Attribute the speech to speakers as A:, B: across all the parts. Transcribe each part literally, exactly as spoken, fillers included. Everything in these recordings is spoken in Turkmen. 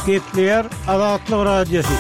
A: Gepleyer Azatlyk Radiosu.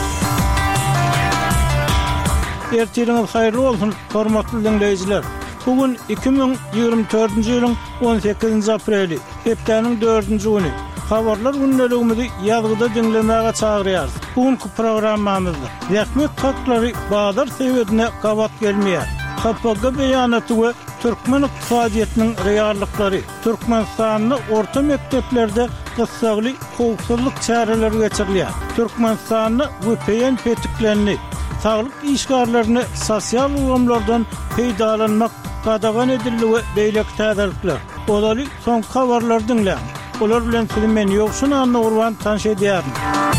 A: Ertiriniz hayırlı olsun, hormatly dinleyijiler. Bugün iki bin ýygrimi dördünji ýylyň on sekizinji apreli, hepdeniň dördünji güni. Habarlar günneligimizi ýazgyda dinlemäge çagyrýarys. Bugünkü programmamyzda Rehmet haklary Badar sebäbine gabat gelmeýär. K P G beýanaty we Türkmen ykdysadyýatynyň reallyklary, Türkmenistanyň orta mekteplerde gyssagly howpsuzlyk çäreleri geçirilýär. Türkmenistanyň W P N petiklerini, saglyk işgarlaryny sosial ulamlardan peýdalanmak gadagan edilýär beýlek täzelikler. Olary son habarlar dinleýär. Olar bilen filmen ýokşun anna urban tanış edýärim.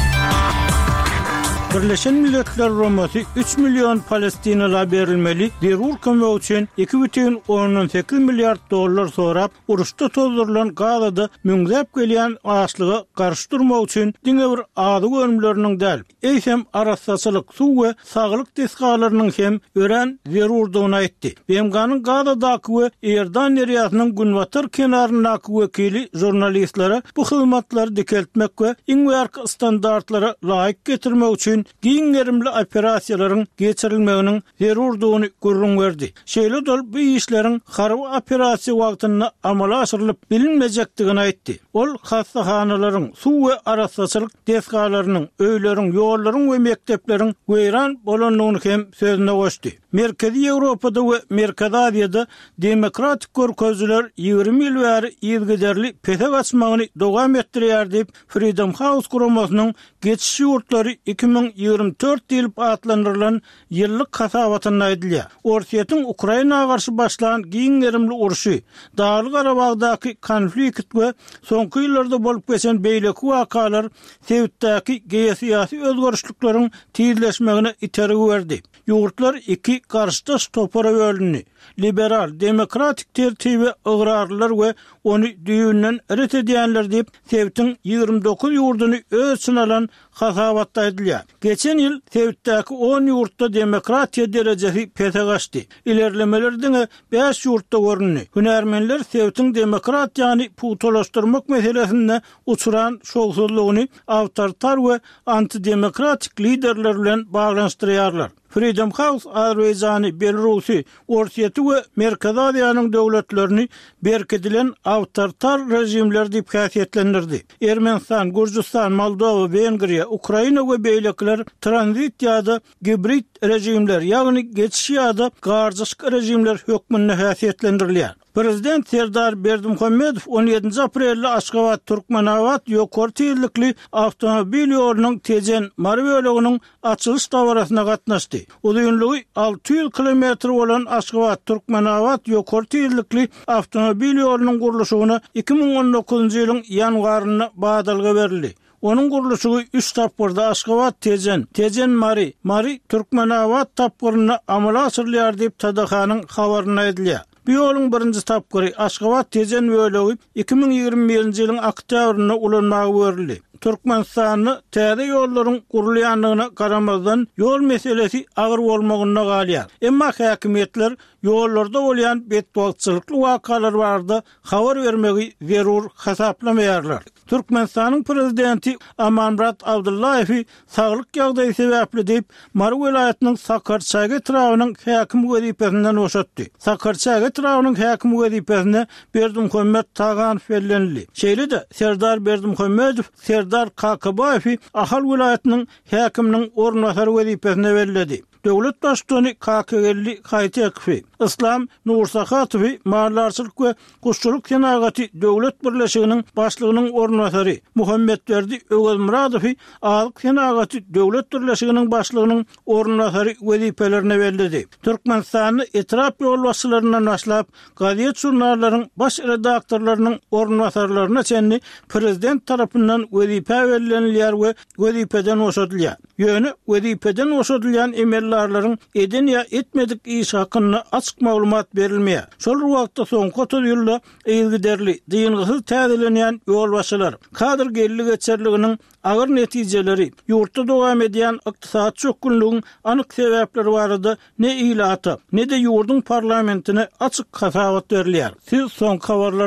A: Birleşen Milletler Romasy üç milyon Palestinalı berilmeli, derur kömek üçin iki бүтүн on sekiz milyar dollar sorap, uruşda tozdurulan Gazada müňzäp gelýän açlygy garşy durmak üçin diňe bir ady ölümleriniň däl, eýsem arassaçylyk, suw we saglyk tesgalarynyň hem ören zerurdygyny aýtdy. Bemganyň Gazadaky we Erdan deriýasynyň Günwatar kenaryndaky wekili jurnalistlere bu hyzmatlary dikeltmek we iňwerk standartlara laýyk getirmek üçin giň gerimli operasiýalaryň geçirilmeginiň zerurdygyny gurrun berdi. Şeýle dol bu işleriň harby operasiýa wagtyna amala aşyrylyp bilinmejekdigini aýtdy. Ol hastahanalaryň, suw we arassaçylyk desgalarynyň, öýleriň, ýollaryň we mektepleriň weýran bolanlygyny hem sözüne goşdy. Merkezi Ýewropada we Merkezi Aziýada demokratik görkezler ýygrimi ýyl bäri ýyzgiderli pesek açmagyny dowam etdirýär diýip Freedom House guramasynyň geçiş ýurtlary iki bin ýygrimi dört diýilip atlandyrylan ýyllyk hasabatyna aýdylýar. Orsiýetin Ukrainaga garşy başlanan giň gerimli uruşy, Dağly Garabagdaky konflikt we soňky ýyllarda bolup geçen beýleki wakalar sebäpdäki geýesiýasy özgörüşlikleriň tizleşmegine iteregi berdi. Ýurtlar iki garşydaş topara bölünýär. Liberal, demokratik tertibi ıgrarlar we onu düýünden ret edýänler diýip Sebäptiň ýygrimi dokuz ýurduny öz için alan hasabatda edilýär. Geçen ýyl Sebäpdäki on ýurtda demokratiýa derejesi pesek açdy. İlerlemelerdiň beş ýurtda görünýär. Hünärmenler Sebäptiň demokratiýany putolaşdyrmak meselesinde uçuran şogsullygyny awtoritar we antidemokratik liderler bilen baglanşdyrýarlar. Freedom House Azerbaýjany, Belarusy, Orsiýety we Merkezi Aziýanyň döwletlerini berkedilen awtoritar rejimler diýip häsiýetlendirdi. Ermenistan, Gürjistan, Moldowa, Wengriýa, Ukraina we beýlekler tranzit ýa-da hibrid rejimler, ýagny geçiş ýa-da garşyk rejimler hökmüne häsiýetlendirilýär. Prezident Serdar Berdimuhammedow on ýedinji aprelde Aşgabat Türkmenawat ýokary tezlikli awtomobil ýolunyň Tejen Mary böleginiň açylyş dawrasyna gatnaşdy. Uzunlygy alty ýüz kilometr bolan Aşgabat Türkmenawat ýokary tezlikli awtomobil ýolunyň gurulşyna iki bin on dokuzunji ýylyň ýanwaryna badalga berildi. Onun gurulşy üç tapgyrda Aşgabat Tejen, Tejen Mary, Mary Türkmenawat tapgyryna amala asyrylýar diýip T D H-nyň habaryna edilýär. Bu ýoluň birinji tapgyry Aşgabat Tejen bölegi iki bin ýygrimi birinji ýylyň oktýabryna ulanmagy berildi. Türkmenistanyň täze ýollaryň gurulýanlygyna garamazdan ýol meselesi agyr bolmagyna galýar. Emma häkimetler ýollarda bolýan bedbagtçylykly wakalar barada habar bermegi zerur hasaplamaýarlar. Türkmenistanyň prezidenti Amanmurat Abdullayew saglyk ýagdaýy sebäpli diýip Mary welaýatynyň Sakarçaga trawynyň häkim wezipesinden boşatdy. Sakarçaga trawynyň häkim wezipesine Berdimuhammed Taganow bellenli. Şeýle-de Serdar Berdimuhammedow Serdar Kakabayew ahal welaýatynyň häkiminiň ornwasary wezipesine belledi. Döwlet başçyny K K G'li Haytekiw, İslam Nursakatow Mallarçylyk we Guşçuluk Senagaty Döwlet Birleşiginiň başlygynyň ornwasary Muhammed Ögezmuradow Alyk Senagaty Döwlet Birleşiginiň başlygynyň ornwasary wezipelerini belledi. Türkmenistany etrap ýolbaşçylaryna naşlap gaziet jurnallaryň baş redaktorlarynyň ornwasarlaryna çenli prezident tarapyndan wezipe berilýär we wezipeden boşadylýar. Ýöne wezipeden boşadylýan emellarlaryň eden ýa etmedik iş hakkında açık maglumat berilmeýär. Şol wagtda soňky otuz ýylda ýygyderli, diýingysyz täzelenýän ýolbaşçylar kadr gelli geçerliginiň agyr netijeleri, ýurtda dowam edýän ykdysat çökünlüğüň anyk sebäpleri barada ne ilata, ne de ýurdun parlamentine açyk hasabat berilýär. Siz soňky habarlar